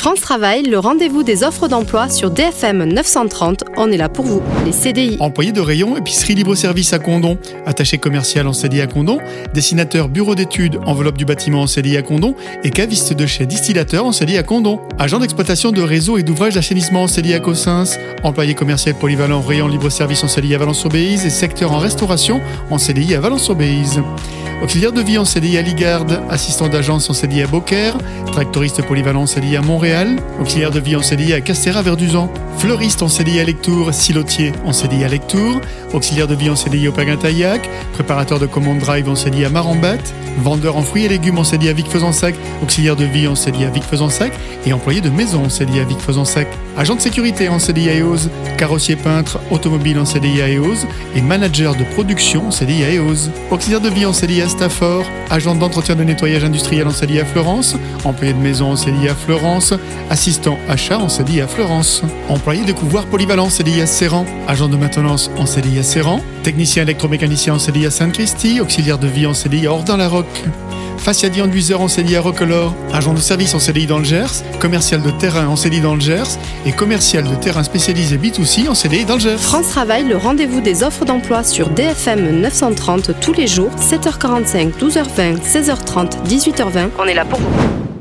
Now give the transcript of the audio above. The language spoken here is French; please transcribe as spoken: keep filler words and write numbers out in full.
France Travail, le rendez-vous des offres d'emploi sur D F M neuf cent trente. On est là pour vous. Les C D I. Employé de rayon, épicerie libre-service à Condom, attaché commercial en C D I à Condom, dessinateur bureau d'études, enveloppe du bâtiment en C D I à Condom et caviste de chez distillateur en C D I à Condom. Agent d'exploitation de réseau et d'ouvrage d'assainissement en C D I à Cossins, employé commercial polyvalent rayon libre-service en C D I à Valence-sur-Béise et secteur en restauration en C D I à Valence-sur-Béise. Auxiliaire de vie en C D I à Ligarde, assistant d'agence en C D I à Beaucaire, tractoriste polyvalent en C D I à Montréal, auxiliaire de vie en C D I à Castéra-Verduzan, fleuriste en C D I à Lectoure, silotier en C D I à Lectoure, auxiliaire de vie en C D I au Paguin-Taillac, préparateur de commande drive en C D I à Marambat, vendeur en fruits et légumes en C D I à Vic-Fezensac, auxiliaire de vie en C D I à Vic-Fezensac et employé de maison en C D I à Vic-Fezensac, agent de sécurité en C D I à E O S, carrossier peintre automobile en C D I à E O S et manager de production en C D I à E O S, auxiliaire de vie en C D I à Stafford, agent d'entretien de nettoyage industriel en C D I à Fleurance, employé de maison en C D I à Fleurance, assistant achat en C D I à Fleurance, employé de couvoir polyvalent en C D I à Serran, agent de maintenance en C D I à Serran, technicien électromécanicien en C D I à Sainte-Christie, auxiliaire de vie en C D I à Ordin-la-Roque, faciadier enduiseur en C D I à Roquelaure, agent de service en C D I dans le Gers, commercial de terrain en C D I dans le Gers et commercial de terrain spécialisé B deux C en C D I dans le Gers. France Travail, le rendez-vous des offres d'emploi sur D F M neuf cent trente tous les jours, sept heures quarante-cinq, douze heures vingt, seize heures trente, dix-huit heures vingt. On est là pour vous.